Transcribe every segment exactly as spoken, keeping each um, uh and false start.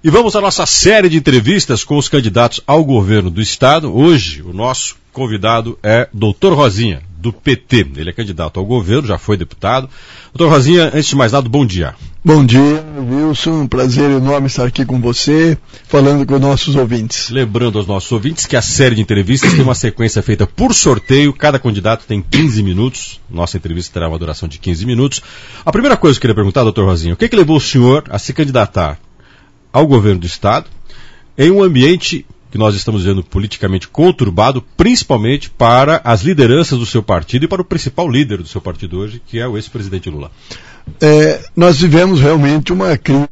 E vamos à nossa série de entrevistas com os candidatos ao governo do Estado. Hoje, o nosso convidado é doutor Rosinha, do P T. Ele é candidato ao governo, já foi deputado. doutor Rosinha, antes de mais nada, bom dia. Bom dia, Wilson. Um prazer enorme estar aqui com você, falando com nossos ouvintes. Lembrando aos nossos ouvintes que a série de entrevistas tem uma sequência feita por sorteio. Cada candidato tem quinze minutos. Nossa entrevista terá uma duração de quinze minutos. A primeira coisa que eu queria perguntar, doutor Rosinha, o que, que levou o senhor a se candidatar ao governo do Estado em um ambiente que nós estamos vendo politicamente conturbado, principalmente para as lideranças do seu partido e para o principal líder do seu partido hoje, que é o ex-presidente Lula? É, nós vivemos realmente uma crise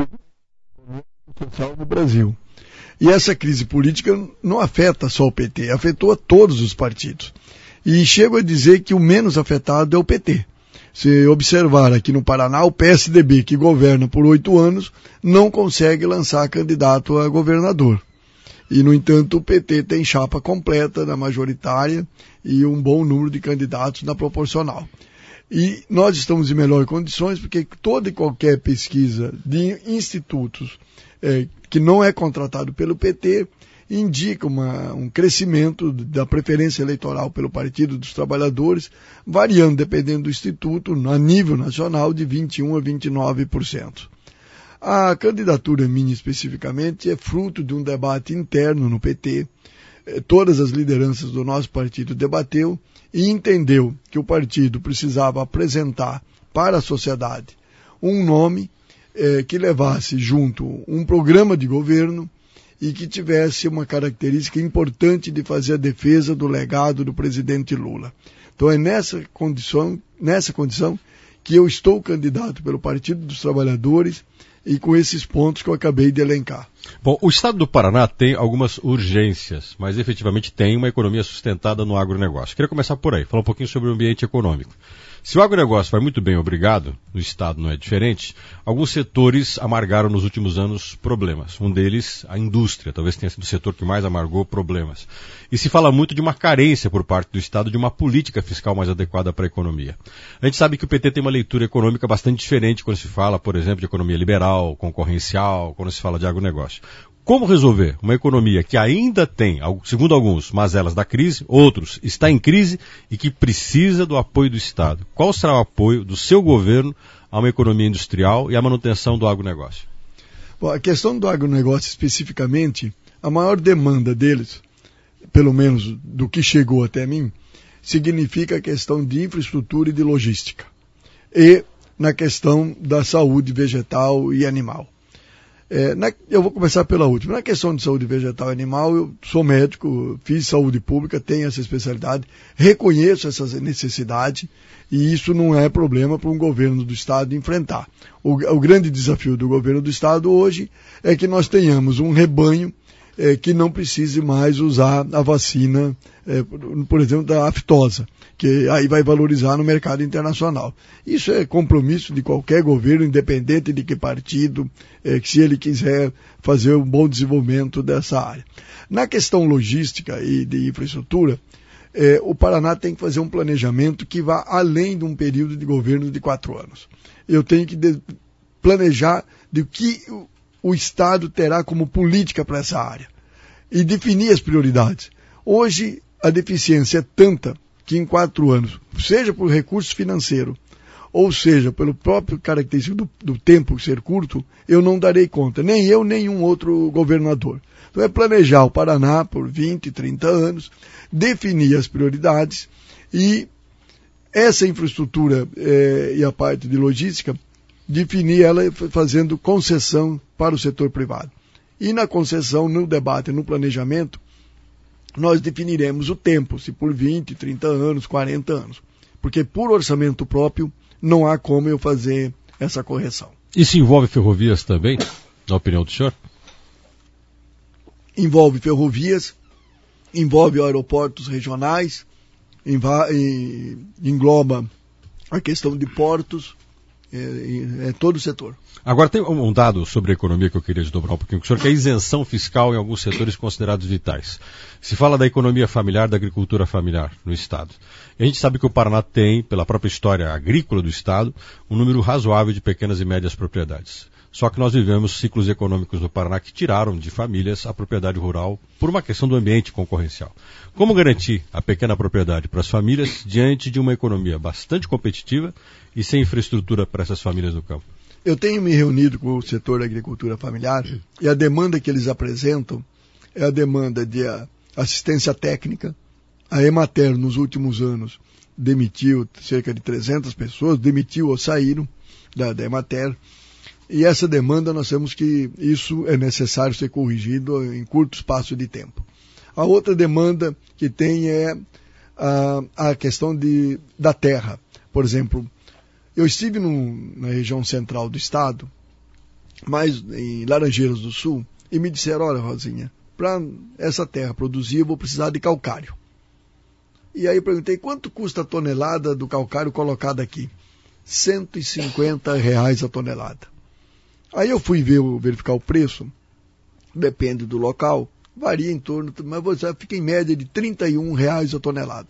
social no Brasil. E essa crise política não afeta só o P T, afetou a todos os partidos. E chego a dizer que o menos afetado é o P T. Se observar aqui no Paraná, o P S D B, que governa por oito anos, não consegue lançar candidato a governador. E, no entanto, o P T tem chapa completa na majoritária e um bom número de candidatos na proporcional. E nós estamos em melhores condições porque toda e qualquer pesquisa de institutos é, que não é contratado pelo P T indica uma, um crescimento da preferência eleitoral pelo Partido dos Trabalhadores, variando, dependendo do instituto, a nível nacional, de vinte e um por cento a vinte e nove por cento. A candidatura minha, especificamente, é fruto de um debate interno no P T. Todas as lideranças do nosso partido debateu e entendeu que o partido precisava apresentar para a sociedade um nome eh, que levasse junto um programa de governo e que tivesse uma característica importante de fazer a defesa do legado do presidente Lula. Então é nessa condição, nessa condição que eu estou candidato pelo Partido dos Trabalhadores e com esses pontos que eu acabei de elencar. Bom, o Estado do Paraná tem algumas urgências, mas efetivamente tem uma economia sustentada no agronegócio. Queria começar por aí, falar um pouquinho sobre o ambiente econômico. Se o agronegócio vai muito bem, obrigado, no Estado não é diferente, alguns setores amargaram nos últimos anos problemas. Um deles, a indústria, talvez tenha sido o setor que mais amargou problemas. E se fala muito de uma carência por parte do Estado de uma política fiscal mais adequada para a economia. A gente sabe que o P T tem uma leitura econômica bastante diferente quando se fala, por exemplo, de economia liberal, concorrencial, quando se fala de agronegócio. Como resolver uma economia que ainda tem, segundo alguns, mazelas da crise, outros está em crise e que precisa do apoio do Estado? Qual será o apoio do seu governo a uma economia industrial e à manutenção do agronegócio? Bom, a questão do agronegócio especificamente, a maior demanda deles, pelo menos do que chegou até mim, significa a questão de infraestrutura e de logística. E na questão da saúde vegetal e animal. É, na, eu vou começar pela última. Na questão de saúde vegetal e animal, eu sou médico, fiz saúde pública, tenho essa especialidade, reconheço essa necessidade e isso não é problema para um governo do Estado enfrentar. O, o grande desafio do governo do Estado hoje é que nós tenhamos um rebanho é, que não precise mais usar a vacina, é, por, por exemplo, da aftosa, que aí vai valorizar no mercado internacional. Isso é compromisso de qualquer governo, independente de que partido, é, que se ele quiser fazer um bom desenvolvimento dessa área. Na questão logística e de infraestrutura, é, o Paraná tem que fazer um planejamento que vá além de um período de governo de quatro anos. Eu tenho que de, planejar de que o, o Estado terá como política para essa área e definir as prioridades. Hoje, a deficiência é tanta que em quatro anos, seja por recurso financeiro, ou seja, pelo próprio característico do, do tempo ser curto, eu não darei conta, nem eu, nem um outro governador. Então é planejar o Paraná por vinte, trinta anos, definir as prioridades e essa infraestrutura eh, e a parte de logística, definir ela fazendo concessão para o setor privado. E na concessão, no debate, no planejamento, nós definiremos o tempo, se por vinte, trinta anos, quarenta anos. Porque por orçamento próprio não há como eu fazer essa correção. Isso envolve ferrovias também, na opinião do senhor? Envolve ferrovias, envolve aeroportos regionais, engloba a questão de portos, é, é todo o setor. Agora tem um dado sobre a economia que eu queria desdobrar um pouquinho com o senhor, que é a isenção fiscal em alguns setores considerados vitais. Se fala da economia familiar, da agricultura familiar no Estado. E a gente sabe que o Paraná tem, pela própria história agrícola do Estado, um número razoável de pequenas e médias propriedades. Só que nós vivemos ciclos econômicos no Paraná que tiraram de famílias a propriedade rural por uma questão do ambiente concorrencial. Como garantir a pequena propriedade para as famílias diante de uma economia bastante competitiva e sem infraestrutura para essas famílias no campo? Eu tenho me reunido com o setor da agricultura familiar e a demanda que eles apresentam é a demanda de assistência técnica. A Emater, nos últimos anos, demitiu cerca de trezentas pessoas, demitiu ou saíram da, da Emater. E essa demanda, nós temos que isso é necessário ser corrigido em curto espaço de tempo. A outra demanda que tem é a, a questão de, da terra. Por exemplo, eu estive no, na região central do estado, mas em Laranjeiras do Sul, e me disseram, olha, Rosinha, para essa terra produzir eu vou precisar de calcário. E aí eu perguntei, quanto custa a tonelada do calcário colocado aqui? cento e cinquenta reais a tonelada. Aí eu fui ver, verificar o preço, depende do local, varia em torno, mas você fica em média de trinta e um reais a tonelada.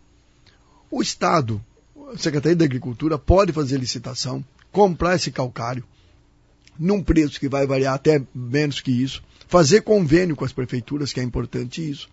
O Estado, a Secretaria da Agricultura, pode fazer licitação, comprar esse calcário, num preço que vai variar até menos que isso, fazer convênio com as prefeituras, que é importante isso,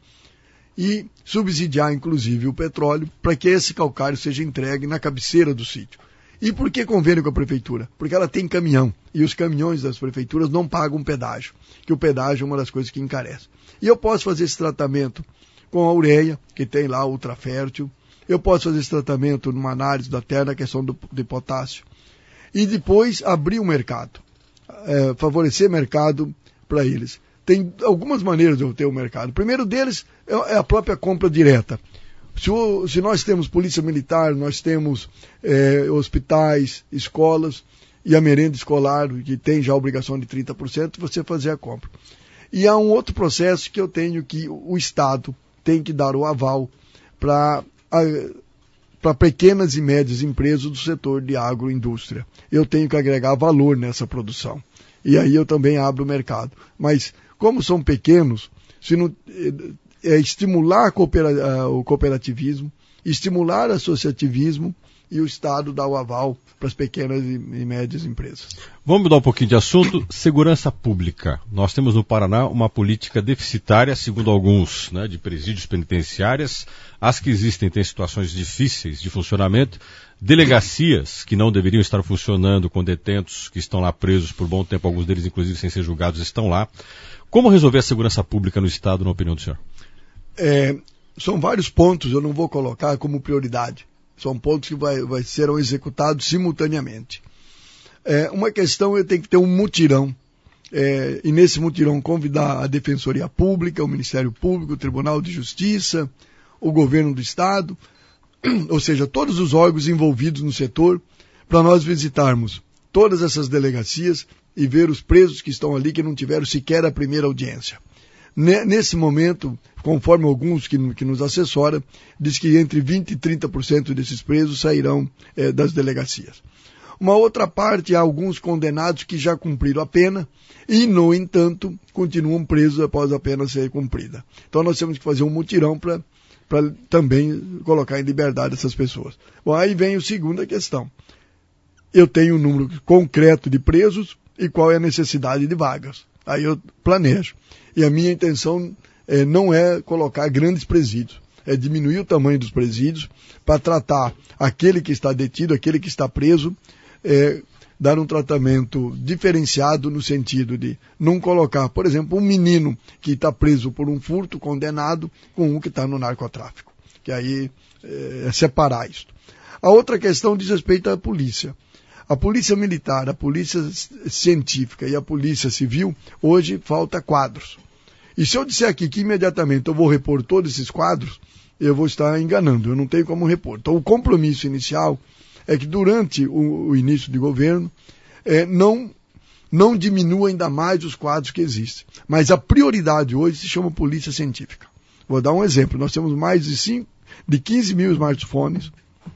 e subsidiar, inclusive, o petróleo, para que esse calcário seja entregue na cabeceira do sítio. E por que convênio com a prefeitura? Porque ela tem caminhão, e os caminhões das prefeituras não pagam pedágio, que o pedágio é uma das coisas que encarece. E eu posso fazer esse tratamento com a ureia, que tem lá ultrafértil, eu posso fazer esse tratamento numa análise da terra, na questão do, de potássio, e depois abrir um mercado, é, favorecer mercado para eles. Tem algumas maneiras de eu ter o mercado. O primeiro deles é a própria compra direta. Se, o, se nós temos polícia militar, nós temos é, hospitais, escolas e a merenda escolar, que tem já a obrigação de trinta por cento, você fazer a compra. E há um outro processo que eu tenho que o Estado tem que dar o aval para para pequenas e médias empresas do setor de agroindústria. Eu tenho que agregar valor nessa produção. E aí eu também abro o mercado. Mas, como são pequenos, se não, é estimular o cooperativismo, estimular o associativismo e o Estado dar o aval para as pequenas e médias empresas. Vamos mudar um pouquinho de assunto. Segurança pública. Nós temos no Paraná uma política deficitária, segundo alguns, né, de presídios penitenciárias. As que existem têm situações difíceis de funcionamento. Delegacias que não deveriam estar funcionando com detentos que estão lá presos por bom tempo, alguns deles inclusive sem ser julgados estão lá. Como resolver a segurança pública no Estado, na opinião do senhor? É, são vários pontos, eu não vou colocar como prioridade. São pontos que vai, vai, serão executados simultaneamente. É, uma questão é ter que ter um mutirão, é, e nesse mutirão convidar a Defensoria Pública, o Ministério Público, o Tribunal de Justiça, o Governo do Estado, ou seja, todos os órgãos envolvidos no setor, para nós visitarmos todas essas delegacias e ver os presos que estão ali que não tiveram sequer a primeira audiência. Nesse momento, conforme alguns que, que nos assessoram, diz que entre vinte e trinta por cento desses presos sairão eh, das delegacias. Uma outra parte, há alguns condenados que já cumpriram a pena e, no entanto, continuam presos após a pena ser cumprida. Então nós temos que fazer um mutirão para para também colocar em liberdade essas pessoas. Bom, aí vem a segunda questão. Eu tenho um número concreto de presos e qual é a necessidade de vagas. Aí eu planejo. E a minha intenção é, não é colocar grandes presídios, é diminuir o tamanho dos presídios para tratar aquele que está detido, aquele que está preso, é, dar um tratamento diferenciado no sentido de não colocar, por exemplo, um menino que está preso por um furto condenado com um que está no narcotráfico, que aí é, é separar isso. A outra questão diz respeito à polícia. A polícia militar, a polícia científica e a polícia civil, hoje falta quadros. E se eu disser aqui que imediatamente eu vou repor todos esses quadros, eu vou estar enganando, eu não tenho como repor. Então o compromisso inicial é que durante o, o início de governo, é, não, não diminua ainda mais os quadros que existem. Mas a prioridade hoje se chama polícia científica. Vou dar um exemplo, nós temos mais de, cinco, de quinze mil smartphones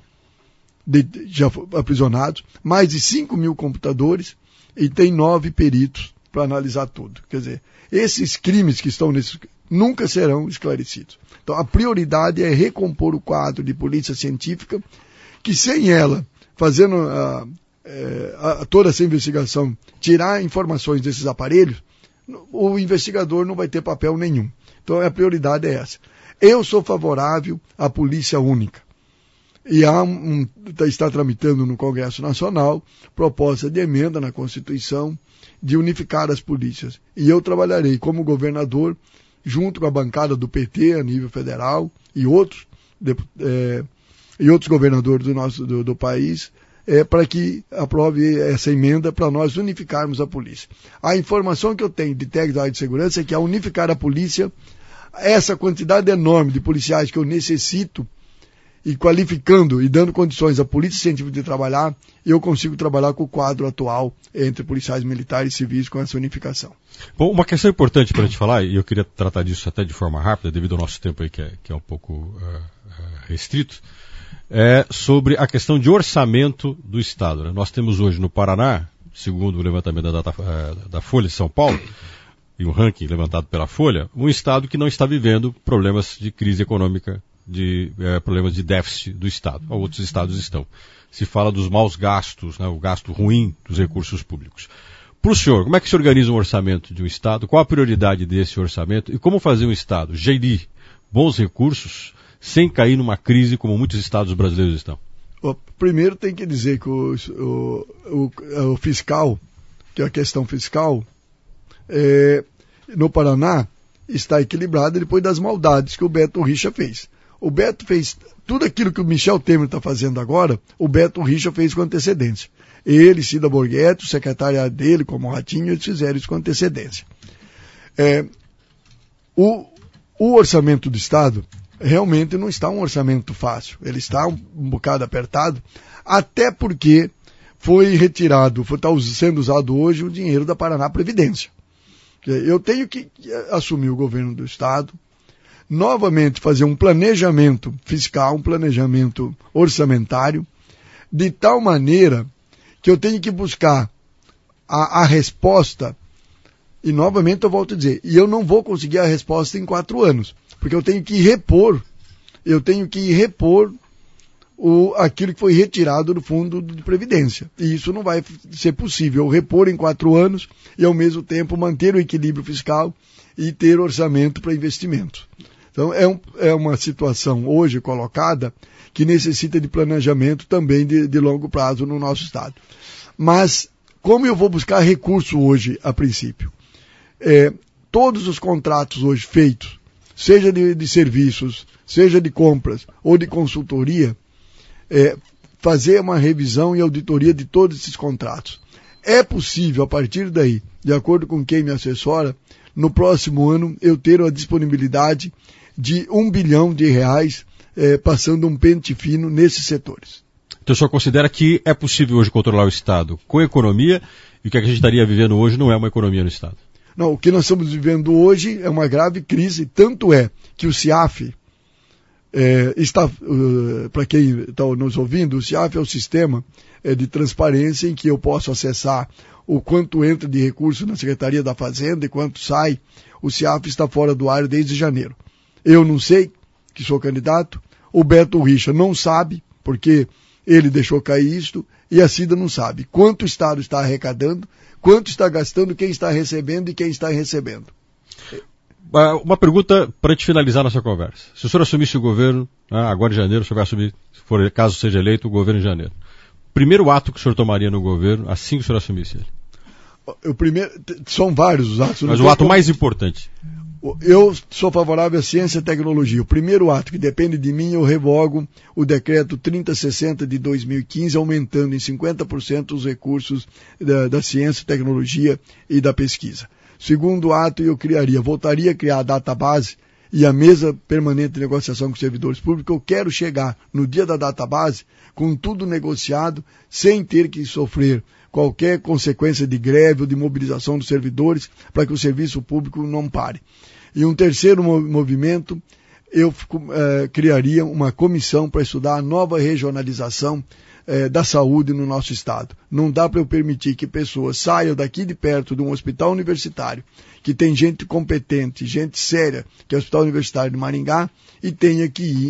de, já aprisionados, mais de cinco mil computadores e tem nove peritos para analisar tudo. Quer dizer, esses crimes que estão nesses nunca serão esclarecidos. Então a prioridade é recompor o quadro de polícia científica, que sem ela, fazendo a, é, a, toda essa investigação tirar informações desses aparelhos, o investigador não vai ter papel nenhum. Então a prioridade é essa. Eu sou favorável à polícia única. E há um, está tramitando no Congresso Nacional proposta de emenda na Constituição de unificar as polícias. E eu trabalharei como governador, junto com a bancada do P T a nível federal e outros, de, é, e outros governadores do, nosso, do, do país, é, para que aprove essa emenda para nós unificarmos a polícia. A informação que eu tenho de técnicos da área de segurança é que ao unificar a polícia, essa quantidade enorme de policiais que eu necessito, e qualificando e dando condições à polícia científica de trabalhar, eu consigo trabalhar com o quadro atual entre policiais militares e civis com essa unificação. Bom, uma questão importante para a gente falar, e eu queria tratar disso até de forma rápida, devido ao nosso tempo aí que é, que é um pouco uh, restrito, é sobre a questão de orçamento do Estado. Né? Nós temos hoje no Paraná, segundo o levantamento da, data, uh, da Folha de São Paulo, e um ranking levantado pela Folha, um Estado que não está vivendo problemas de crise econômica, de eh, problemas de déficit do Estado. Outros estados estão. Se fala dos maus gastos, né, o gasto ruim dos recursos públicos. Para o senhor, como é que se organiza um orçamento de um Estado? Qual a prioridade desse orçamento? E como fazer um Estado gerir bons recursos sem cair numa crise como muitos estados brasileiros estão? Primeiro tem que dizer que o, o, o, o fiscal, que é a questão fiscal, é, no Paraná está equilibrada depois das maldades que o Beto Richa fez. O Beto fez tudo aquilo que o Michel Temer está fazendo agora, o Beto Richa fez com antecedência. Ele, Cida Borghetti, o secretário dele, como o Ratinho, eles fizeram isso com antecedência. É, o, o orçamento do Estado realmente não está um orçamento fácil. Ele está um, um bocado apertado, até porque foi retirado, está sendo usado hoje o dinheiro da Paraná Previdência. Eu tenho que assumir o governo do Estado, novamente fazer um planejamento fiscal, um planejamento orçamentário, de tal maneira que eu tenho que buscar a, a resposta, e novamente eu volto a dizer, e eu não vou conseguir a resposta em quatro anos, porque eu tenho que repor, eu tenho que repor o, aquilo que foi retirado do fundo de previdência. E isso não vai ser possível, eu repor em quatro anos e ao mesmo tempo manter o equilíbrio fiscal e ter orçamento para investimentos. Então, é, um, é uma situação hoje colocada que necessita de planejamento também de, de longo prazo no nosso Estado. Mas, como eu vou buscar recurso hoje, a princípio? É, todos os contratos hoje feitos, seja de, de serviços, seja de compras ou de consultoria, é, fazer uma revisão e auditoria de todos esses contratos. É possível, a partir daí, de acordo com quem me assessora, no próximo ano eu ter a disponibilidade de um bilhão de reais, eh, passando um pente fino nesses setores. Então o senhor considera que é possível hoje controlar o Estado com economia, e o que a gente estaria vivendo hoje não é uma economia no Estado? Não, o que nós estamos vivendo hoje é uma grave crise, tanto é que o CIAF, eh, está, uh, para quem está nos ouvindo, o CIAF é o sistema eh, de transparência em que eu posso acessar o quanto entra de recurso na Secretaria da Fazenda e quanto sai. O CIAF está fora do ar desde janeiro. Eu não sei, que sou candidato, o Beto Richa não sabe, porque ele deixou cair isto, e a Cida não sabe quanto o Estado está arrecadando, quanto está gastando, quem está recebendo e quem está recebendo. Uma pergunta para te finalizar nossa conversa. Se o senhor assumisse o governo, agora em janeiro, o senhor vai assumir, se for, caso seja eleito, o governo em janeiro. Primeiro ato que o senhor tomaria no governo, assim que o senhor assumisse ele? O primeiro, são vários os atos. Mas o ato como... mais importante... Eu sou favorável à ciência e tecnologia. O primeiro ato que depende de mim, eu revogo o decreto trinta sessenta de dois mil e quinze, aumentando em cinquenta por cento os recursos da, da ciência, tecnologia e da pesquisa. Segundo ato, eu criaria, voltaria a criar a database e a mesa permanente de negociação com os servidores públicos. Eu quero chegar no dia da database com tudo negociado, sem ter que sofrer qualquer consequência de greve ou de mobilização dos servidores, para que o serviço público não pare. E um terceiro movimento, eu eh, criaria uma comissão para estudar a nova regionalização eh, da saúde no nosso Estado. Não dá para eu permitir que pessoas saiam daqui de perto de um hospital universitário, que tem gente competente, gente séria, que é o Hospital Universitário de Maringá, e tenha que ir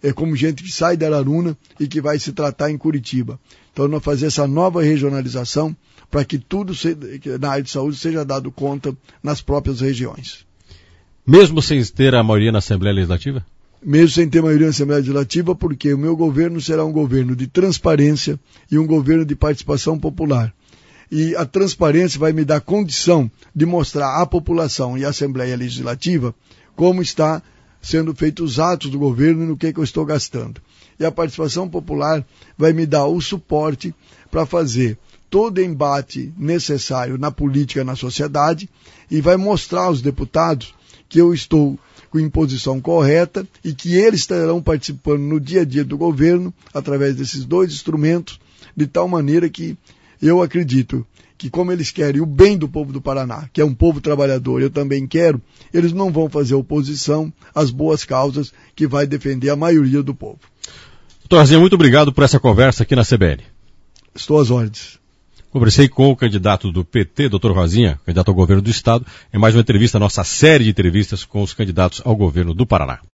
é como gente que sai da Araruna e que vai se tratar em Curitiba. Então nós fazer essa nova regionalização para que tudo na área de saúde seja dado conta nas próprias regiões. Mesmo sem ter a maioria na Assembleia Legislativa? Mesmo sem ter maioria na Assembleia Legislativa, porque o meu governo será um governo de transparência e um governo de participação popular. E a transparência vai me dar condição de mostrar à população e à Assembleia Legislativa como está sendo feitos os atos do governo e no que, que eu estou gastando. E a participação popular vai me dar o suporte para fazer todo o embate necessário na política, na sociedade, e vai mostrar aos deputados que eu estou com imposição correta e que eles estarão participando no dia a dia do governo através desses dois instrumentos, de tal maneira que eu acredito que, como eles querem o bem do povo do Paraná, que é um povo trabalhador, eu também quero, eles não vão fazer oposição às boas causas que vai defender a maioria do povo. Doutor Rosinha, muito obrigado por essa conversa aqui na C B N. Estou às ordens. Conversei com o candidato do P T, doutor Rosinha, candidato ao governo do Estado, em mais uma entrevista, nossa série de entrevistas com os candidatos ao governo do Paraná.